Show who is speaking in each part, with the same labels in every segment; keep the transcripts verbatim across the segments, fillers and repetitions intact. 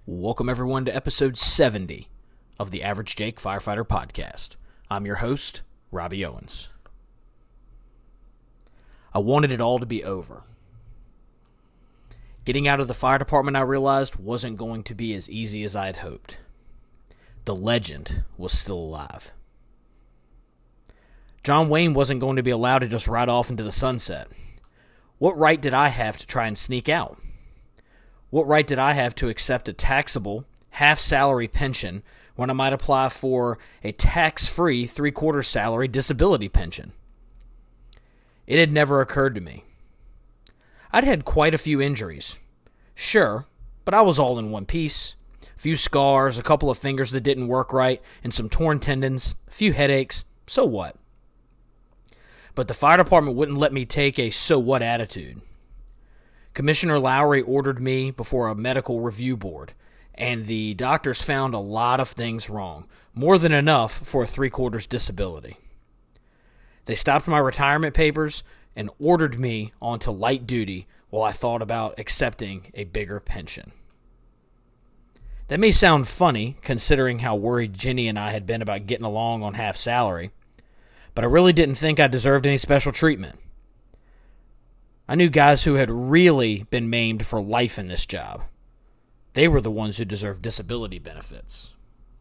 Speaker 1: Welcome, everyone, to episode seventy of the Average Jake Firefighter Podcast. I'm your host, Robbie Owens. I wanted it all to be over. Getting out of the fire department, I realized, wasn't going to be as easy as I had hoped. The legend was still alive. John Wayne wasn't going to be allowed to just ride off into the sunset. What right did I have to try and sneak out? What right did I have to accept a taxable, half-salary pension when I might apply for a tax-free, three-quarter salary disability pension? It had never occurred to me. I'd had quite a few injuries. Sure, but I was all in one piece. A few scars, a couple of fingers that didn't work right, and some torn tendons, a few headaches. So what? But the fire department wouldn't let me take a so-what attitude. Commissioner Lowry ordered me before a medical review board, and the doctors found a lot of things wrong, more than enough for a three-quarters disability. They stopped my retirement papers and ordered me onto light duty while I thought about accepting a bigger pension. That may sound funny, considering how worried Jenny and I had been about getting along on half salary, but I really didn't think I deserved any special treatment. I knew guys who had really been maimed for life in this job. They were the ones who deserved disability benefits.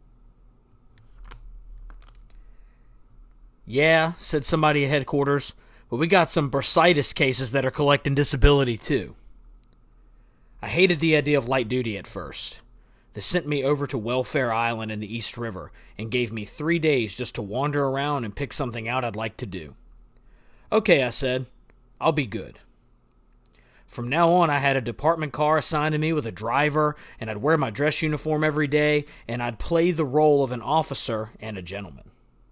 Speaker 1: Yeah, said somebody at headquarters, but we got some bursitis cases that are collecting disability too. I hated the idea of light duty at first. They sent me over to Welfare Island in the East River and gave me three days just to wander around and pick something out I'd like to do. Okay, I said, I'll be good. From now on, I had a department car assigned to me with a driver, and I'd wear my dress uniform every day, and I'd play the role of an officer and a gentleman.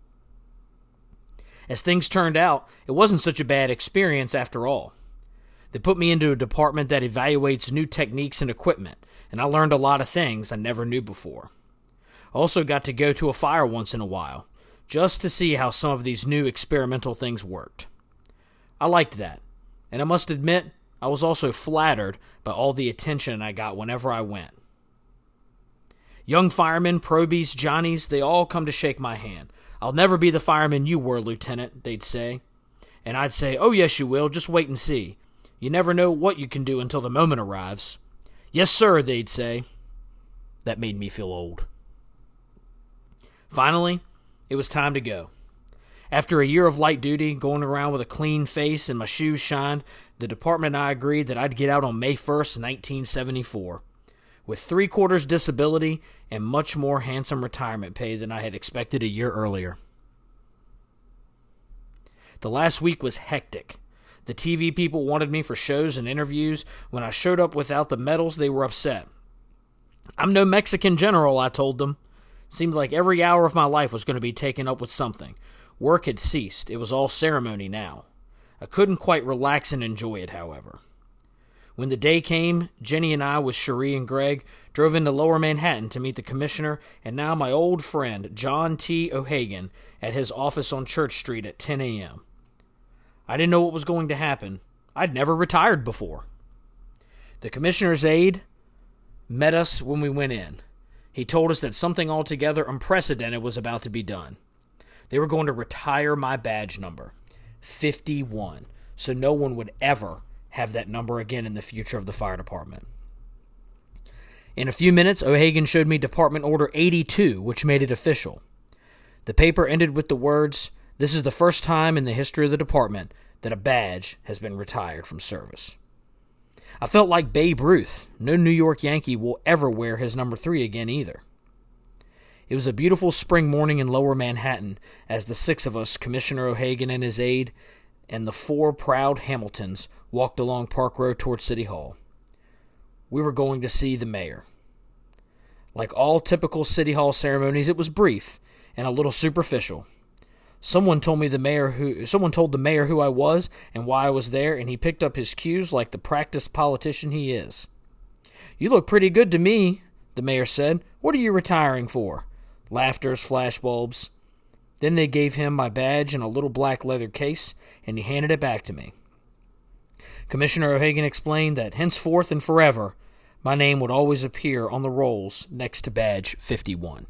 Speaker 1: As things turned out, it wasn't such a bad experience after all. They put me into a department that evaluates new techniques and equipment, and I learned a lot of things I never knew before. I also got to go to a fire once in a while, just to see how some of these new experimental things worked. I liked that, and I must admit, I was also flattered by all the attention I got whenever I went. Young firemen, probies, Johnnies, they all come to shake my hand. I'll never be the fireman you were, Lieutenant, they'd say. And I'd say, oh yes you will, just wait and see. You never know what you can do until the moment arrives. Yes sir, they'd say. That made me feel old. Finally, it was time to go. After a year of light duty, going around with a clean face and my shoes shined, the department and I agreed that I'd get out on May first, nineteen seventy-four, with three-quarters disability and much more handsome retirement pay than I had expected a year earlier. The last week was hectic. The T V people wanted me for shows and interviews. When I showed up without the medals, they were upset. I'm no Mexican general, I told them. Seemed like every hour of my life was going to be taken up with something. Work had ceased. It was all ceremony now. I couldn't quite relax and enjoy it, however. When the day came, Jenny and I, with Cherie and Greg, drove into Lower Manhattan to meet the commissioner and now my old friend, John T. O'Hagan, at his office on Church Street at ten a.m. I didn't know what was going to happen. I'd never retired before. The commissioner's aide met us when we went in. He told us that something altogether unprecedented was about to be done. They were going to retire my badge number, fifty-one, so no one would ever have that number again in the future of the fire department. In a few minutes, O'Hagan showed me Department Order eighty-two, which made it official. The paper ended with the words, "This is the first time in the history of the department that a badge has been retired from service." I felt like Babe Ruth. No New York Yankee will ever wear his number three again either. It was a beautiful spring morning in Lower Manhattan as the six of us, Commissioner O'Hagan and his aide, and the four proud Hamiltons walked along Park Road toward City Hall. We were going to see the mayor. Like all typical City Hall ceremonies, it was brief and a little superficial. Someone told me the mayor who someone told the mayor who I was and why I was there, and he picked up his cues like the practiced politician he is. "You look pretty good to me," the mayor said. "What are you retiring for?" Laughters, flashbulbs. Then they gave him my badge in a little black leather case, and he handed it back to me. Commissioner O'Hagan explained that henceforth and forever, my name would always appear on the rolls next to badge fifty-one.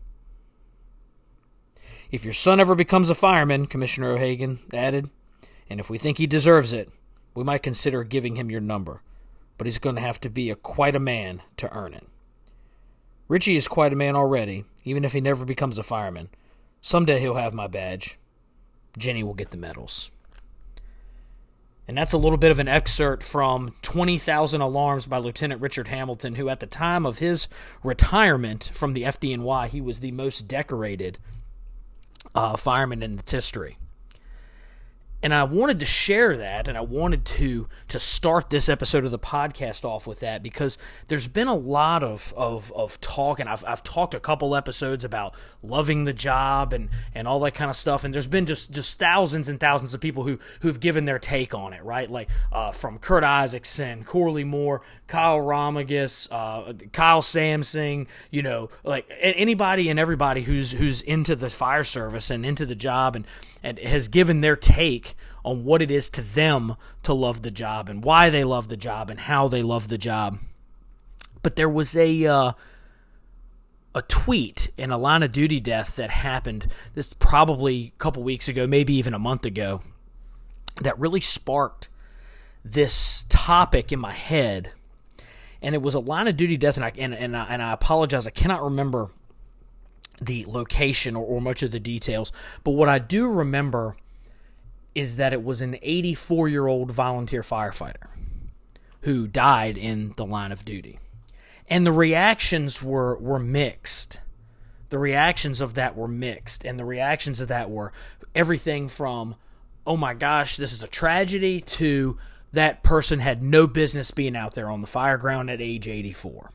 Speaker 1: If your son ever becomes a fireman, Commissioner O'Hagan added, and if we think he deserves it, we might consider giving him your number, but he's going to have to be a quite a man to earn it. Richie is quite a man already, even if he never becomes a fireman. Someday he'll have my badge. Jenny will get the medals. And that's a little bit of an excerpt from twenty thousand Alarms by Lieutenant Richard Hamilton, who at the time of his retirement from the F D N Y, he was the most decorated uh, fireman in its history. And I wanted to share that, and I wanted to to start this episode of the podcast off with that, because there's been a lot of of, of talk, and I've I've talked a couple episodes about loving the job and, and all that kind of stuff, and there's been just, just thousands and thousands of people who who've given their take on it, right? Like uh, from Kurt Isaacson, Corley Moore, Kyle Romagus, uh, Kyle Samsing, you know, like anybody and everybody who's who's into the fire service and into the job and and has given their take on what it is to them to love the job and why they love the job and how they love the job. But there was a uh, a tweet in a line of duty death that happened, this probably a couple weeks ago, maybe even a month ago, that really sparked this topic in my head. And it was a line of duty death, and I, and, and I, and I apologize, I cannot remember the location or, or much of the details, but what I do remember is that it was an eighty-four-year-old volunteer firefighter who died in the line of duty. And the reactions were, were mixed. The reactions of that were mixed, and the reactions of that were everything from, oh my gosh, this is a tragedy, to that person had no business being out there on the fire ground at age eighty-four.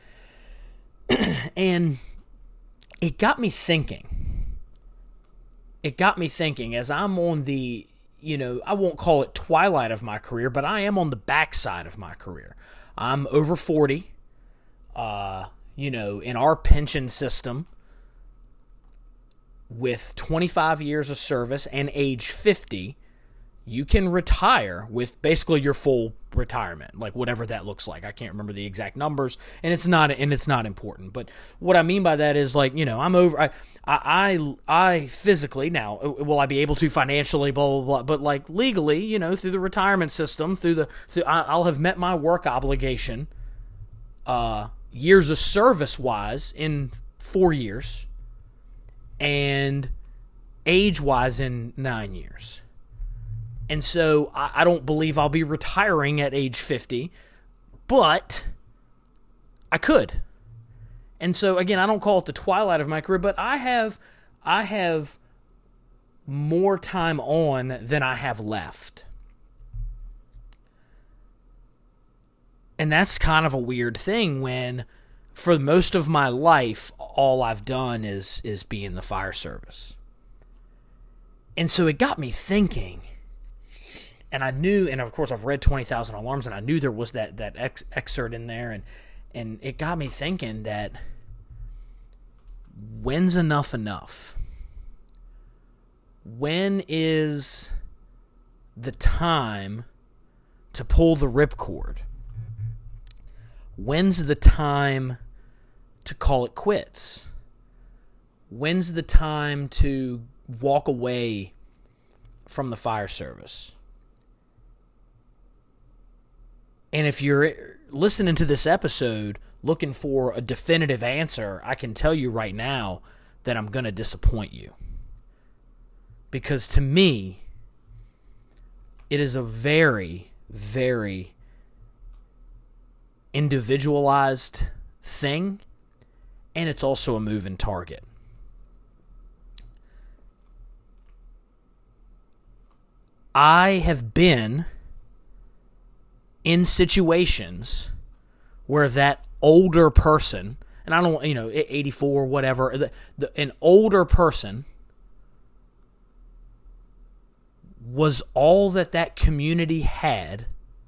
Speaker 1: And it got me thinking. It got me thinking as I'm on the, you know, I won't call it twilight of my career, but I am on the backside of my career. I'm over forty. Uh, you know, in our pension system, with twenty-five years of service and age fifty, you can retire with basically your full retirement, like whatever that looks like. I can't remember the exact numbers, and it's not and it's not important. But what I mean by that is, like, you know, I'm over. I I I physically now, will I be able to financially, blah blah blah, but like legally, you know, through the retirement system, through the through, I'll have met my work obligation, uh, years of service wise in four years, and age wise in nine years. And so I don't believe I'll be retiring at age fifty, but I could. And so, again, I don't call it the twilight of my career, but I have I have more time on than I have left. And that's kind of a weird thing when, for most of my life, all I've done is, is be in the fire service. And so it got me thinking. And I knew, and of course I've read twenty thousand Alarms, and I knew there was that, that ex- excerpt in there, and, and it got me thinking that when's enough enough? When is the time to pull the ripcord? When's the time to call it quits? When's the time to walk away from the fire service? And if you're listening to this episode looking for a definitive answer, I can tell you right now that I'm going to disappoint you. Because to me, it is a very, very individualized thing, and it's also a moving target. I have been in situations where that older person, and I don't, you know, eighty-four, whatever, the, the, an older person was all that that community had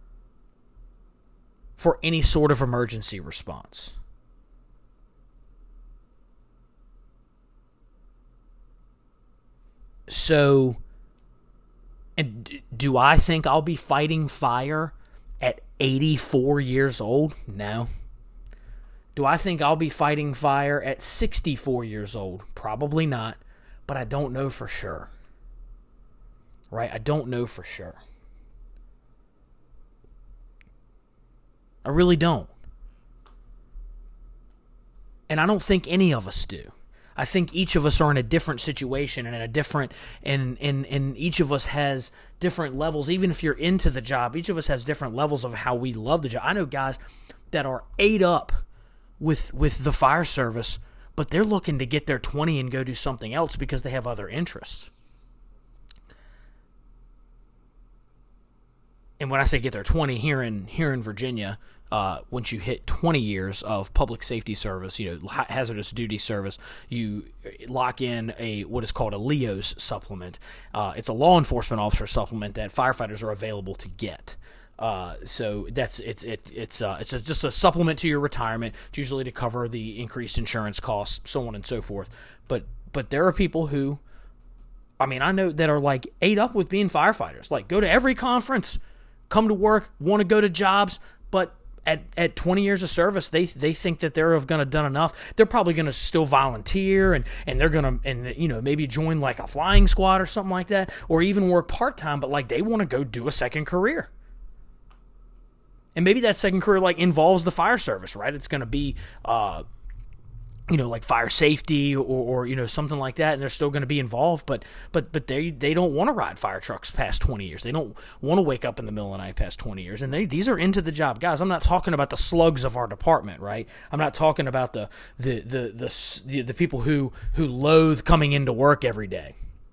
Speaker 1: for any sort of emergency response. So, and do I think I'll be fighting fire at eighty-four years old? No. Do I think I'll be fighting fire at sixty-four years old? Probably not, but I don't know for sure. Right? I don't know for sure. I really don't. And I don't think any of us do. I think each of us are in a different situation and in a different, and, and, and each of us has different levels. Even if you're into the job, each of us has different levels of how we love the job. I know guys that are ate up with with the fire service, but they're looking to get their twenty and go do something else because they have other interests. And when I say get their twenty here in here in Virginia, uh, once you hit twenty years of public safety service, you know, hazardous duty service, you lock in a what is called a L E O S supplement. Uh, it's a law enforcement officer supplement that firefighters are available to get. Uh, so that's it's it it's uh, it's a, just a supplement to your retirement. It's usually to cover the increased insurance costs, so on and so forth. But but there are people who, I mean, I know that are like ate up with being firefighters. Like go to every conference, come to work, want to go to jobs, but at, at twenty years of service, they they think that they're going to done enough. They're probably going to still volunteer and, and they're going to, and you know, maybe join like a flying squad or something like that, or even work part-time, but like they want to go do a second career. And maybe that second career like involves the fire service, right? It's going to be, uh, you know, like fire safety or, or you know something like that, and they're still going to be involved. But but but they they don't want to ride fire trucks past twenty years. They don't want to wake up in the middle of the night past twenty years. And they these are into the job, guys. I'm not talking about the slugs of our department, right? I'm not talking about the the the the the, the people who who loathe coming into work every day.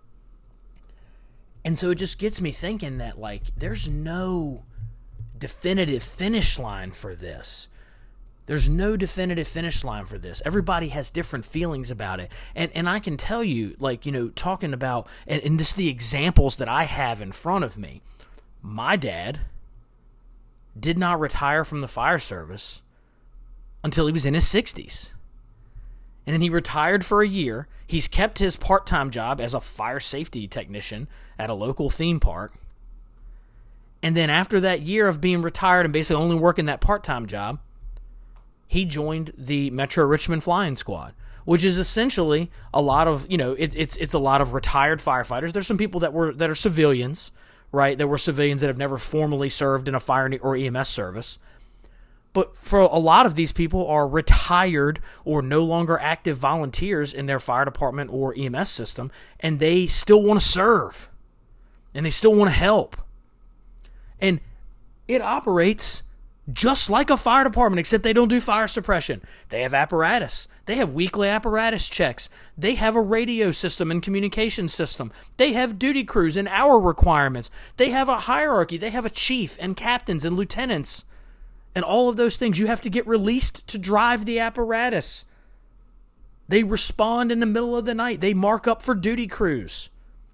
Speaker 1: And so it just gets me thinking that like there's no definitive finish line for this. There's no definitive finish line for this. Everybody has different feelings about it. And and I can tell you, like, you know, talking about, and, and this the examples that I have in front of me. My dad did not retire from the fire service until he was in his sixties. And then he retired for a year. He's kept his part-time job as a fire safety technician at a local theme park. And then after that year of being retired and basically only working that part-time job, he joined the Metro Richmond Flying Squad, which is essentially a lot of, you know, it, it's it's a lot of retired firefighters. There's some people that were that are civilians, right? That were civilians that have never formally served in a fire or E M S service. But for a lot of these people are retired or no longer active volunteers in their fire department or E M S system, and they still want to serve, and they still want to help. And it operates just like a fire department, except they don't do fire suppression. They have apparatus. They have weekly apparatus checks. They have a radio system and communication system. They have duty crews and hour requirements. They have a hierarchy. They have a chief and captains and lieutenants. And all of those things, you have to get released to drive the apparatus. They respond in the middle of the night. They mark up for duty crews.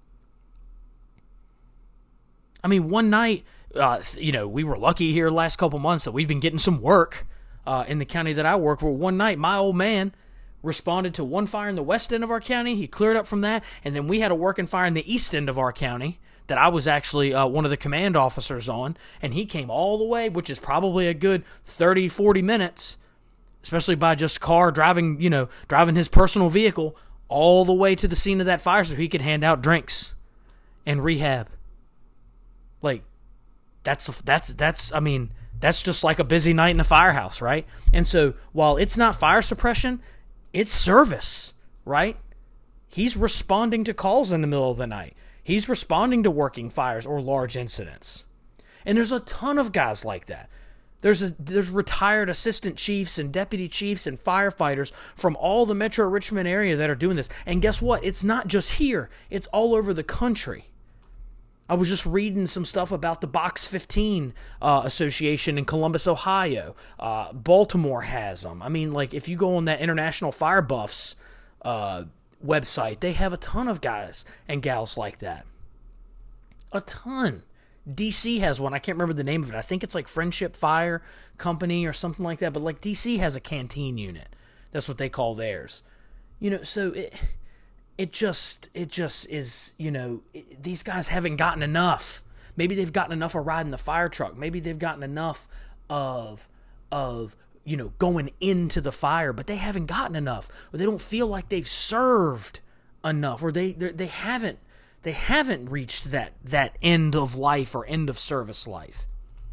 Speaker 1: I mean, one night, Uh, you know, we were lucky here the last couple months that we've been getting some work uh, in the county that I work for. One night, my old man responded to one fire in the west end of our county. He cleared up from that, and then we had a working fire in the east end of our county that I was actually uh, one of the command officers on, and he came all the way, which is probably a good thirty, forty minutes, especially by just car driving, you know, driving his personal vehicle all the way to the scene of that fire so he could hand out drinks and rehab. Like, That's, that's, that's, I mean, that's just like a busy night in a firehouse, right? And so while it's not fire suppression, it's service, right? He's responding to calls in the middle of the night. He's responding to working fires or large incidents. And there's a ton of guys like that. There's a, there's retired assistant chiefs and deputy chiefs and firefighters from all the Metro Richmond area that are doing this. And guess what? It's not just here. It's all over the country. I was just reading some stuff about the Box fifteen uh, Association in Columbus, Ohio. Uh, Baltimore has them. I mean, like, if you go on that International Fire Buffs uh, website, they have a ton of guys and gals like that. A ton. D C has one. I can't remember the name of it. I think it's like Friendship Fire Company or something like that. But, like, D C has a canteen unit. That's what they call theirs. You know, so it... It just, it just is, you know, it, these guys haven't gotten enough. Maybe they've gotten enough of riding the fire truck. Maybe they've gotten enough of, of you know, going into the fire, but they haven't gotten enough, or they don't feel like they've served enough, or they they haven't they haven't reached that that end of life or end of service life.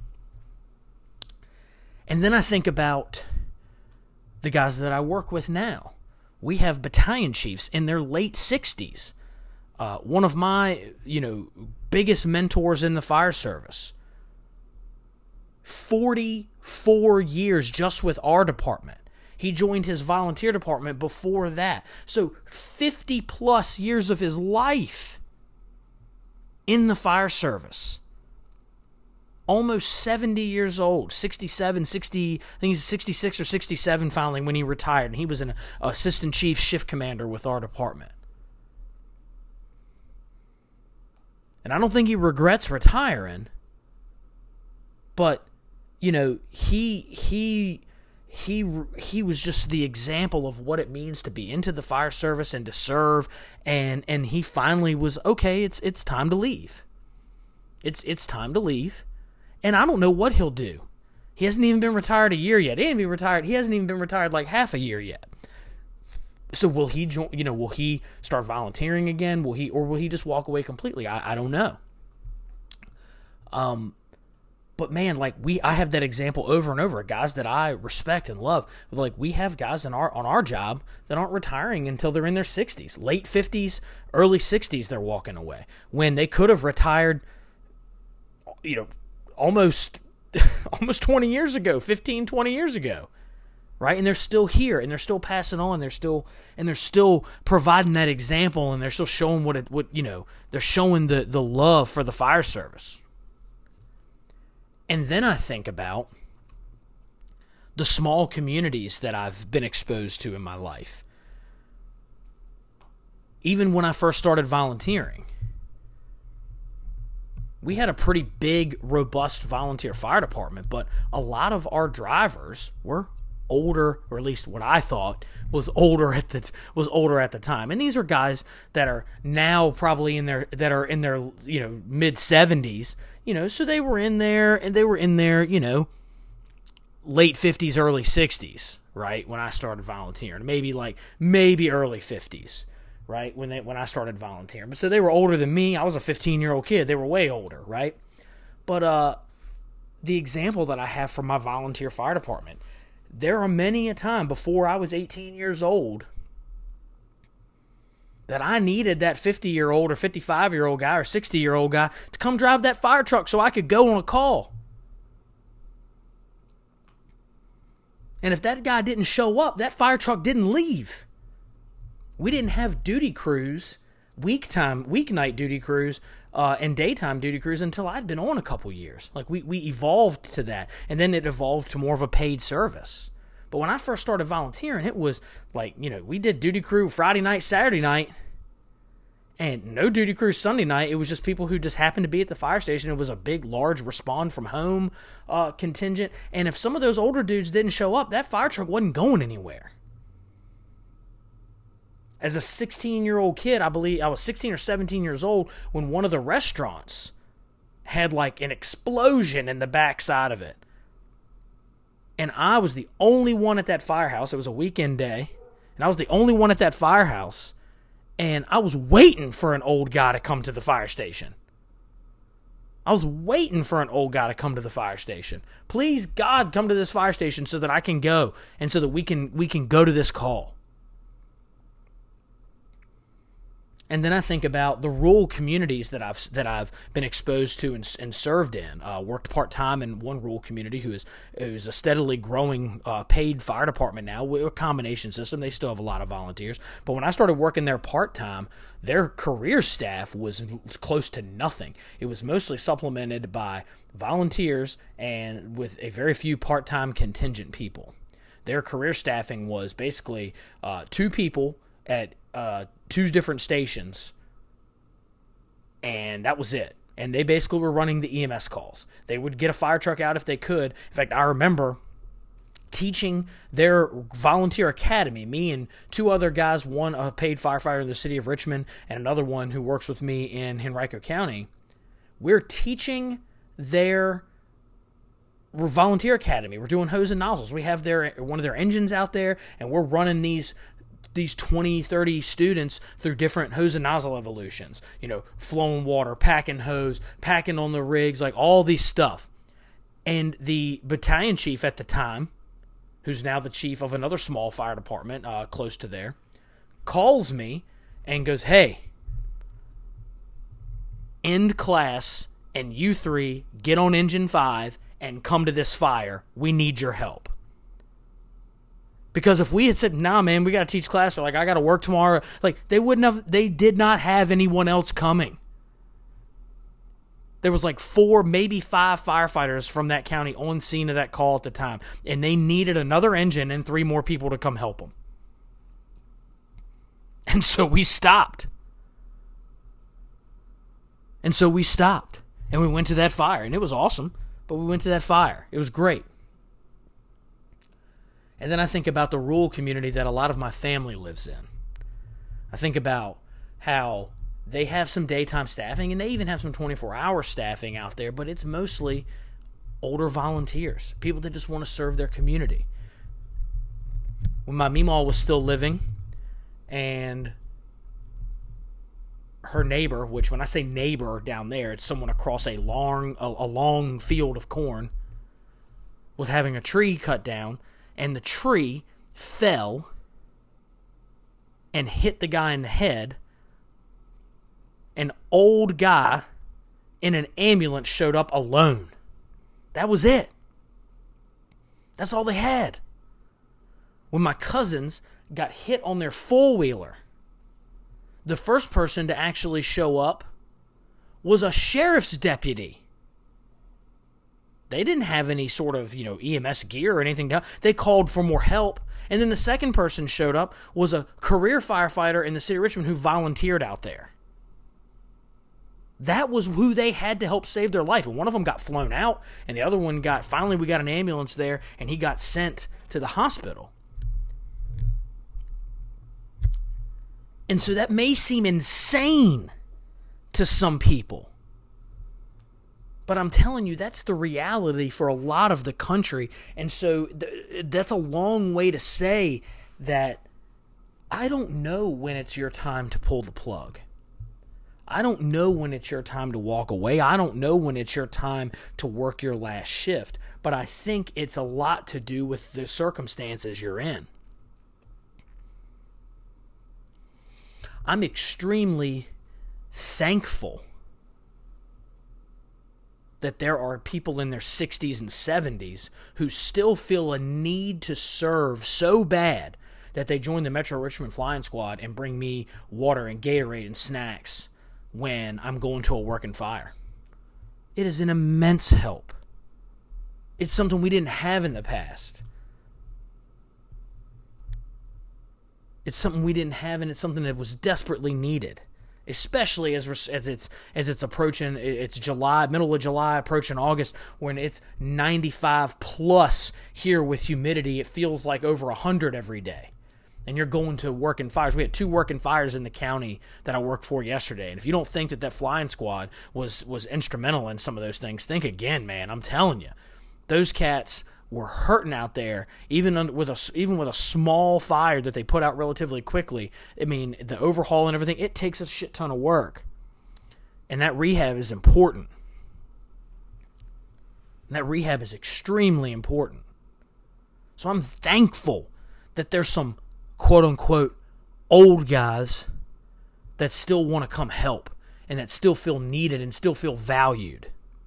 Speaker 1: And then I think about the guys that I work with now. We have battalion chiefs in their late sixties. Uh, one of my, you know, biggest mentors in the fire service. forty-four years just with our department. He joined his volunteer department before that. So fifty plus years of his life in the fire service. Almost seventy years old, sixty-seven, sixty, I think he's sixty-six or sixty-seven finally when he retired. And he was an assistant chief shift commander with our department. And I don't think he regrets retiring. But, you know, he he he he was just the example of what it means to be into the fire service and to serve, and and he finally was okay, it's it's time to leave. It's it's time to leave. And I don't know what he'll do. He hasn't even been retired a year yet. He hasn't even retired. He hasn't even been retired like half a year yet. So will he join, you know, will he start volunteering again? Will he, or will he just walk away completely? I, I don't know. Um, but man, like we, I have that example over and over. Guys that I respect and love. Like we have guys in our on our job that aren't retiring until they're in their sixties, late fifties, early sixties. They're walking away when they could have retired. You know, almost almost twenty years ago, fifteen, twenty years ago. Right? And they're still here, and they're still passing on. They're still, and they're still providing that example, and they're still showing what it, what you know, they're showing the the love for the fire service. And then I think about the small communities that I've been exposed to in my life. Even when I first started volunteering, we had a pretty big, robust volunteer fire department, but a lot of our drivers were older, or at least what I thought was older at the was older at the time. And these are guys that are now probably in their that are in their you know mid seventies, you know, so they were in there and they were in their, you know, late fifties, early sixties, right? When I started volunteering, maybe like maybe early fifties, right? When they when I started volunteering. But so they were older than me. I was a fifteen-year-old kid. They were way older, right? But uh the example that I have from my volunteer fire department, there are many a time before I was eighteen years old that I needed that fifty-year-old or fifty-five-year-old guy or sixty-year-old guy to come drive that fire truck so I could go on a call. And if that guy didn't show up, that fire truck didn't leave. We didn't have duty crews, week time, weeknight duty crews, uh, and daytime duty crews until I'd been on a couple years. Like we, we evolved to that, and then it evolved to more of a paid service. But when I first started volunteering, it was like, you know, we did duty crew Friday night, Saturday night, and no duty crew Sunday night. It was just people who just happened to be at the fire station. It was a big, large respond from home uh, contingent. And if some of those older dudes didn't show up, that fire truck wasn't going anywhere. As a sixteen-year-old kid, I believe I was sixteen or seventeen years old when one of the restaurants had like an explosion in the backside of it. And I was the only one at that firehouse. It was a weekend day. And I was the only one at that firehouse. And I was waiting for an old guy to come to the fire station. I was waiting for an old guy to come to the fire station. Please, God, come to this fire station so that I can go and so that we can we can go to this call. And then I think about the rural communities that I've that I've been exposed to and, and served in. Uh, worked part time in one rural community who is who is a steadily growing uh, paid fire department now. We're a combination system. They still have a lot of volunteers. But when I started working there part time, their career staff was close to nothing. It was mostly supplemented by volunteers and with a very few part time contingent people. Their career staffing was basically uh, two people at uh, two different stations, and that was it. And they basically were running the E M S calls. They would get a fire truck out if they could. In fact, I remember teaching their volunteer academy, me and two other guys, one a paid firefighter in the city of Richmond and another one who works with me in Henrico County. We're teaching their we're volunteer academy. We're doing hose and nozzles. We have their one of their engines out there, and we're running these these twenty, thirty students through different hose and nozzle evolutions. You know, flowing water, packing hose, packing on the rigs, like all these stuff. And the battalion chief at the time, who's now the chief of another small fire department uh, close to there, calls me and goes, hey, end class and you three get on engine five and come to this fire. We need your help. Because if we had said, nah, man, we got to teach class, or like, I got to work tomorrow, like, they wouldn't have, they did not have anyone else coming. There was like four, maybe five firefighters from that county on scene of that call at the time, and they needed another engine and three more people to come help them. And so we stopped. And so we stopped, and we went to that fire, and it was awesome, but we went to that fire. It was great. And then I think about the rural community that a lot of my family lives in. I think about how they have some daytime staffing, and they even have some twenty-four hour staffing out there, but it's mostly older volunteers, people that just want to serve their community. When my meemaw was still living, and her neighbor, which when I say neighbor down there, it's someone across a long, a, a long field of corn, was having a tree cut down, and the tree fell and hit the guy in the head. An old guy in an ambulance showed up alone. That was it. That's all they had. When my cousins got hit on their four-wheeler, the first person to actually show up was a sheriff's deputy. They didn't have any sort of, you know, E M S gear or anything down. They called for more help. And then the second person showed up was a career firefighter in the city of Richmond who volunteered out there. That was who they had to help save their life. And one of them got flown out, and the other one got, finally we got an ambulance there, and he got sent to the hospital. And so that may seem insane to some people. But I'm telling you, that's the reality for a lot of the country. And so th- that's a long way to say that I don't know when it's your time to pull the plug. I don't know when it's your time to walk away. I don't know when it's your time to work your last shift. But I think it's a lot to do with the circumstances you're in. I'm extremely thankful that there are people in their sixties and seventies who still feel a need to serve so bad that they join the Metro Richmond Flying Squad and bring me water and Gatorade and snacks when I'm going to a working fire. It is an immense help. It's something we didn't have in the past. It's something we didn't have, and it's something that was desperately needed. Especially as as it's as it's approaching, it's July, middle of July, approaching August, when it's ninety-five plus here with humidity. It feels like over one hundred every day. And you're going to working fires. We had two working fires in the county that I worked for yesterday. And if you don't think that that flying squad was was instrumental in some of those things, think again, man. I'm telling you, those cats were hurting out there, even with a even with a small fire that they put out relatively quickly. I mean, the overhaul and everything, it takes a shit ton of work, and that rehab is important. And that rehab is extremely important. So I'm thankful that there's some quote unquote old guys that still want to come help and that still feel needed and still feel valued.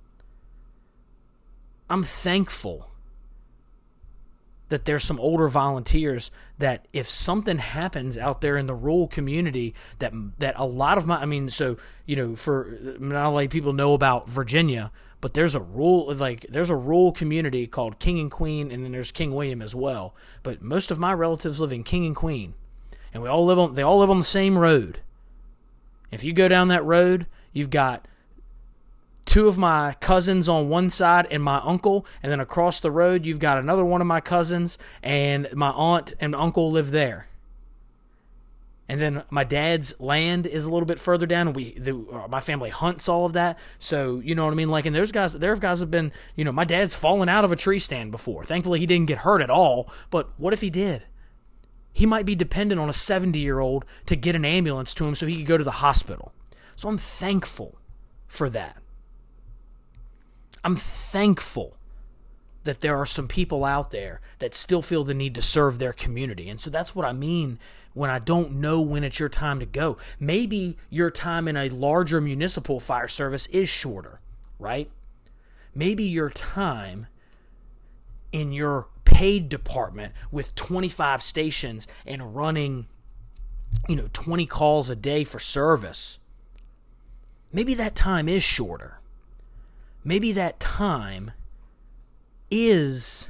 Speaker 1: I'm thankful that there's some older volunteers that if something happens out there in the rural community, that that a lot of my, I mean, so, you know, for not only people know about Virginia, but there's a rural, like, there's a rural community called King and Queen, and then there's King William as well. But most of my relatives live in King and Queen, and we all live on, they all live on the same road. If you go down that road, you've got two of my cousins on one side and my uncle, and then across the road you've got another one of my cousins, and my aunt and uncle live there. And then my dad's land is a little bit further down, and we, the, uh, my family hunts all of that. So, you know what I mean? Like, and there's guys, there guys have been, you know, my dad's fallen out of a tree stand before. Thankfully, he didn't get hurt at all. But what if he did? He might be dependent on a seventy-year-old to get an ambulance to him so he could go to the hospital. So I'm thankful for that. I'm thankful that there are some people out there that still feel the need to serve their community. And so that's what I mean when I don't know when it's your time to go. Maybe your time in a larger municipal fire service is shorter, right? Maybe your time in your paid department with twenty-five stations and running, you know, twenty calls a day for service, maybe that time is shorter. Maybe that time is,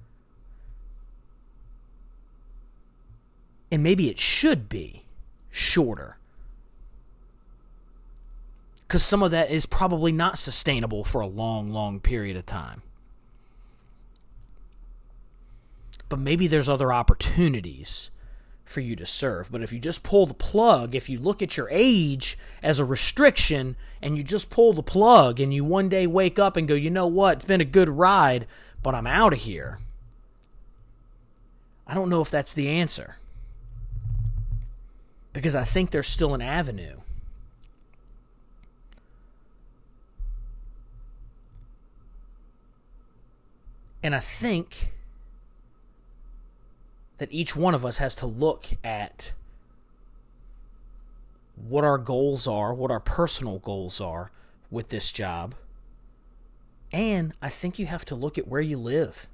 Speaker 1: and maybe it should be, shorter. Because some of that is probably not sustainable for a long, long period of time. But maybe there's other opportunities for you to serve. But if you just pull the plug, if you look at your age as a restriction and you just pull the plug and you one day wake up and go, you know what, it's been a good ride, but I'm out of here, I don't know if that's the answer. Because I think there's still an avenue. And I think that each one of us has to look at what our goals are, what our personal goals are with this job. And I think you have to look at where you live.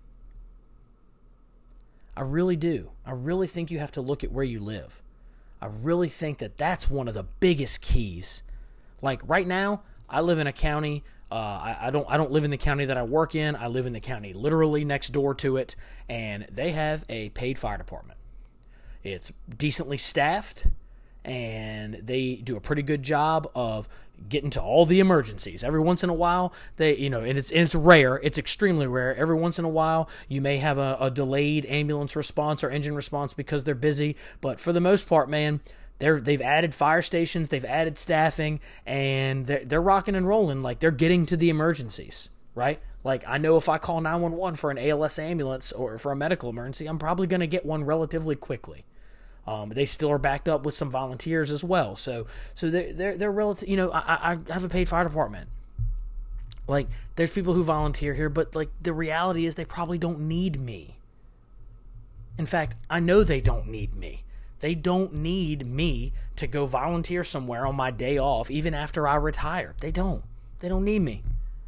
Speaker 1: I really do. I really think you have to look at where you live. I really think that that's one of the biggest keys. Like right now, I live in a county. Uh, I, I don't. I don't live in the county that I work in. I live in the county literally next door to it, and they have a paid fire department. It's decently staffed, and they do a pretty good job of getting to all the emergencies. Every once in a while, they, you know, and it's and it's rare. It's extremely rare. Every once in a while, you may have a, a delayed ambulance response or engine response because they're busy. But for the most part, man, they're they've added fire stations, they've added staffing, and they're they're rocking and rolling. Like they're getting to the emergencies, right? Like I know if I call nine one one for an A L S ambulance or for a medical emergency, I'm probably going to get one relatively quickly. Um, they still are backed up with some volunteers as well. So, so they're they're, they're relative. You know, I, I have a paid fire department. Like, there's people who volunteer here, but like the reality is they probably don't need me. In fact, I know they don't need me. They don't need me to go volunteer somewhere on my day off, even after I retire. They don't. They don't need me.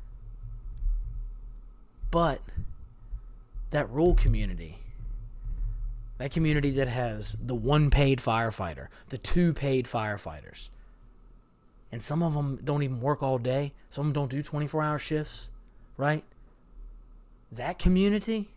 Speaker 1: But that rural community, that community that has the one paid firefighter, the two paid firefighters, and some of them don't even work all day. Some of them don't do twenty-four hour shifts, right? That community,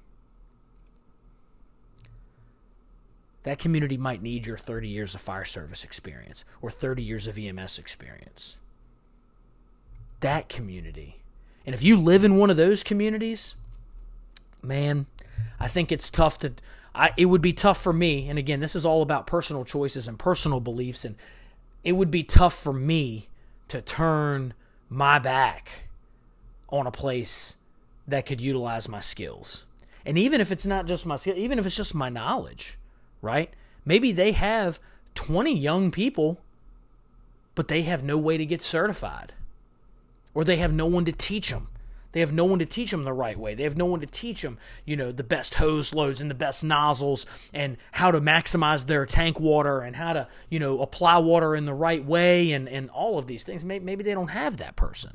Speaker 1: that community might need your thirty years of fire service experience or thirty years of E M S experience. That community. And if you live in one of those communities, man, I think it's tough to... I, it would be tough for me, and again, this is all about personal choices and personal beliefs, and it would be tough for me to turn my back on a place that could utilize my skills. And even if it's not just my skill, even if it's just my knowledge, right? Maybe they have twenty young people, but they have no way to get certified, or they have no one to teach them. They have no one to teach them the right way. They have no one to teach them, you know, the best hose loads and the best nozzles and how to maximize their tank water and how to, you know, apply water in the right way and, and all of these things. Maybe, maybe they don't have that person.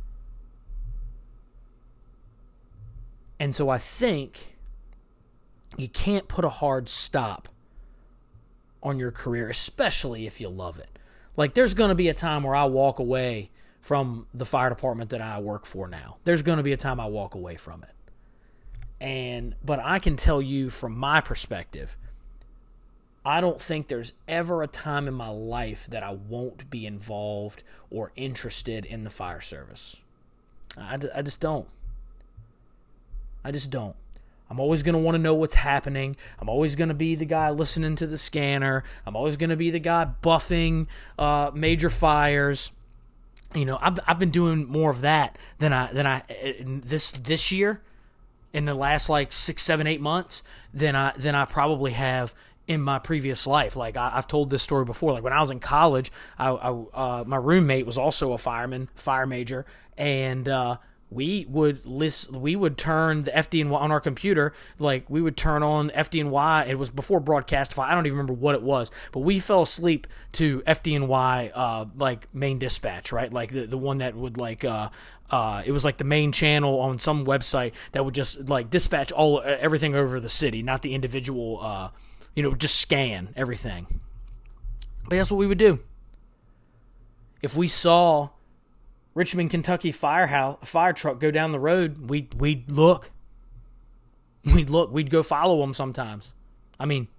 Speaker 1: And so I think you can't put a hard stop on your career, especially if you love it. Like there's going to be a time where I walk away from the fire department that I work for now. There's going to be a time I walk away from it. And but I can tell you from my perspective, I don't think there's ever a time in my life that I won't be involved or interested in the fire service. I, I just don't. I just don't. I'm always going to want to know what's happening. I'm always going to be the guy listening to the scanner. I'm always going to be the guy buffing uh, major fires. You know, I've I've been doing more of that than I than I this this year, in the last like six, seven, eight months than I than I probably have in my previous life. Like I, I've told this story before. Like when I was in college, I, I uh, my roommate was also a fireman, fire major, and uh, we would list, we would turn the F D N Y on our computer. Like we would turn on F D N Y. It was before Broadcastify. I don't even remember what it was, but we fell asleep to F D N Y, uh, like main dispatch, right? Like the the one that would like, uh, uh, it was like the main channel on some website that would just like dispatch all everything over the city, not the individual. Uh, you know, just scan everything. But that's what we would do. If we saw Richmond, Kentucky firehouse, fire truck go down the road, we'd, we'd look. We'd look. We'd go follow them sometimes. I mean,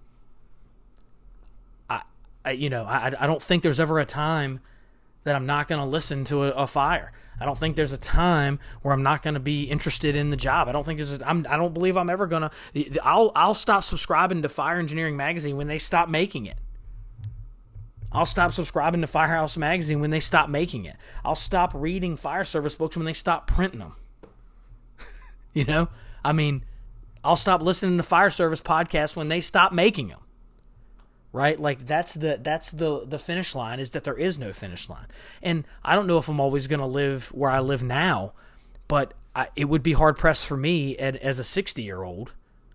Speaker 1: I, I you know, I, I don't think there's ever a time that I'm not going to listen to a, a fire. I don't think there's a time where I'm not going to be interested in the job. I don't think there's. A, I'm, I don't believe I'm ever going to. I'll I'll stop subscribing to Fire Engineering Magazine when they stop making it. I'll stop subscribing to Firehouse Magazine when they stop making it. I'll stop reading fire service books when they stop printing them. You know, I mean, I'll stop listening to fire service podcasts when they stop making them. Right? Like that's the that's the the finish line, is that there is no finish line. And I don't know if I'm always going to live where I live now, but I, it would be hard pressed for me at, as a sixty-year-old.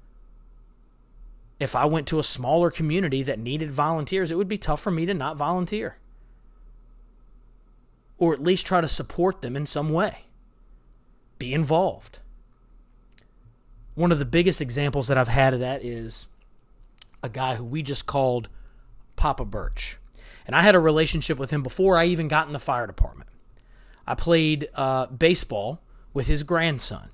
Speaker 1: If I went to a smaller community that needed volunteers, it would be tough for me to not volunteer. Or at least try to support them in some way. Be involved. One of the biggest examples that I've had of that is a guy who we just called Papa Birch. And I had a relationship with him before I even got in the fire department. I played uh, baseball with his grandson.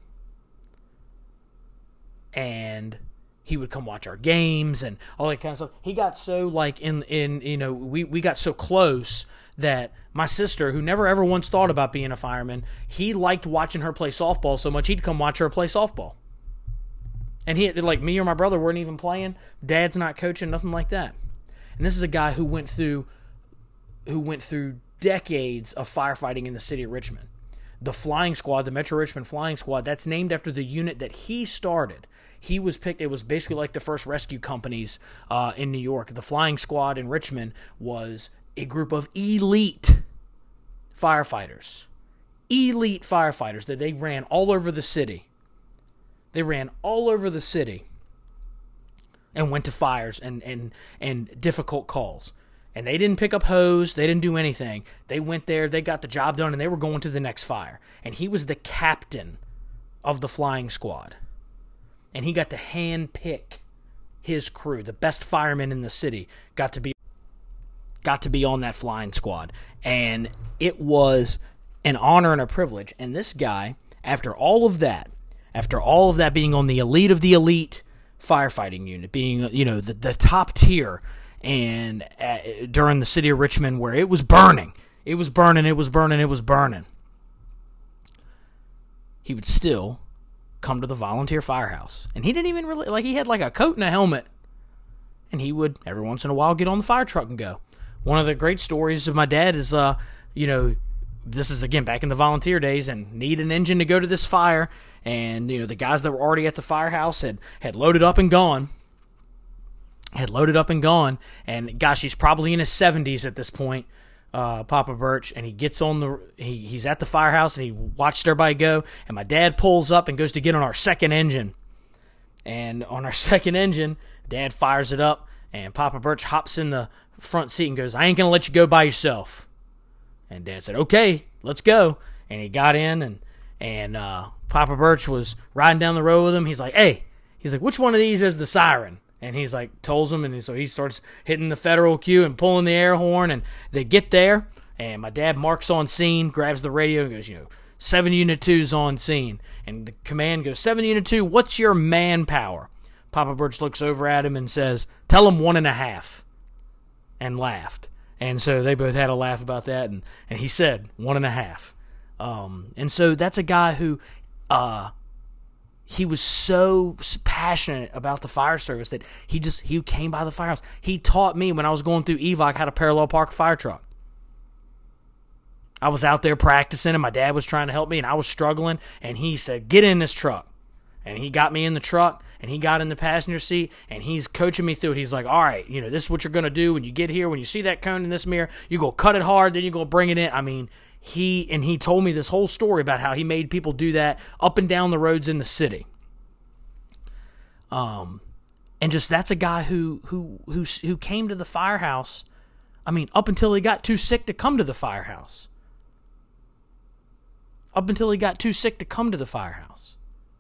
Speaker 1: And he would come watch our games and all that kind of stuff. He got so like in, in you know, we, we got so close that my sister, who never ever once thought about being a fireman, he liked watching her play softball so much he'd come watch her play softball. And he, like me or my brother weren't even playing. Dad's not coaching, nothing like that. And this is a guy who went through, who went through decades of firefighting in the city of Richmond. The Flying Squad, the Metro Richmond Flying Squad, that's named after the unit that he started. He was picked. It was basically like the first rescue companies uh, in New York. The Flying Squad in Richmond was a group of elite firefighters, elite firefighters that they ran all over the city. They ran all over the city and went to fires and, and, and difficult calls. And they didn't pick up hose. They didn't do anything. They went there. They got the job done, and they were going to the next fire. And he was the captain of the Flying Squad. And he got to hand pick his crew. The best firemen in the city got to be got to be on that Flying Squad. And it was an honor and a privilege. And this guy, after all of that, after all of that being on the elite of the elite firefighting unit, being, you know, the, the top tier, and uh, during the city of Richmond where it was burning, it was burning, it was burning, it was burning, he would still come to the volunteer firehouse. And he didn't even really, like, he had like a coat and a helmet, and he would every once in a while get on the fire truck and go. One of the great stories of my dad is, uh, you know, this is again back in the volunteer days, and need an engine to go to this fire, and, you know, the guys that were already at the firehouse had, had loaded up and gone. Had loaded up and gone, and gosh, he's probably in his seventies at this point, uh, Papa Birch, and he gets on the, he, he's at the firehouse, and he watched everybody go, and my dad pulls up and goes to get on our second engine, and on our second engine, Dad fires it up, and Papa Birch hops in the front seat and goes, "I ain't gonna let you go by yourself." And Dad said, "Okay, let's go," and he got in, and, and, uh, Papa Birch was riding down the road with him. He's like, "Hey," he's like, "which one of these is the siren?" And he's like, tells him, and so he starts hitting the federal cue and pulling the air horn, and they get there, and my dad marks on scene, grabs the radio, and goes, you know, seven Unit two's on scene. And the command goes, seven Unit two, what's your manpower? Papa Birch looks over at him and says, "Tell him one and a half," and laughed. And so they both had a laugh about that, and, and he said, one and a half. Um, and so that's a guy who, uh, he was so passionate about the fire service that he just, he came by the firehouse. He taught me when I was going through E V O C how to parallel park a fire truck. I was out there practicing, and my dad was trying to help me, and I was struggling, and he said, get in this truck. And he got me in the truck, and he got in the passenger seat, and he's coaching me through it. He's like, all right, you know, this is what you're going to do when you get here. When you see that cone in this mirror, you go cut it hard, then you go bring it in. I mean, he, and he told me this whole story about how he made people do that up and down the roads in the city. Um, and just, that's a guy who, who, who, who came to the firehouse, I mean, up until he got too sick to come to the firehouse. Up until he got too sick to come to the firehouse.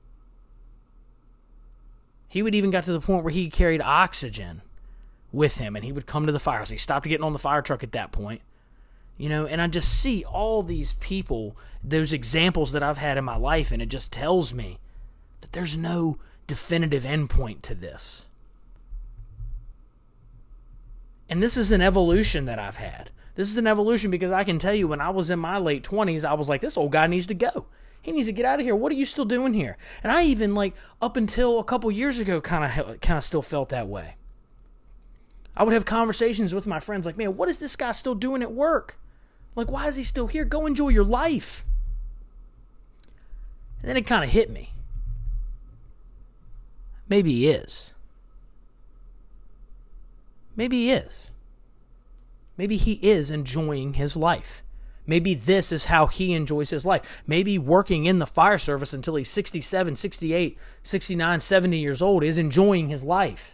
Speaker 1: He would even got to the point where he carried oxygen with him, and he would come to the firehouse. He stopped getting on the fire truck at that point. You know, and I just see all these people, those examples that I've had in my life, and it just tells me that there's no definitive endpoint to this. And this is an evolution that I've had. This is an evolution because I can tell you when I was in my late twenties, I was like, this old guy needs to go. He needs to get out of here. What are you still doing here? And I even, like, up until a couple years ago, kind of kind of still felt that way. I would have conversations with my friends like, man, what is this guy still doing at work? Like, why is he still here? Go enjoy your life. And then it kind of hit me. Maybe he is. Maybe he is. Maybe he is enjoying his life. Maybe this is how he enjoys his life. Maybe working in the fire service until he's sixty-seven, sixty-eight, sixty-nine, seventy years old is enjoying his life.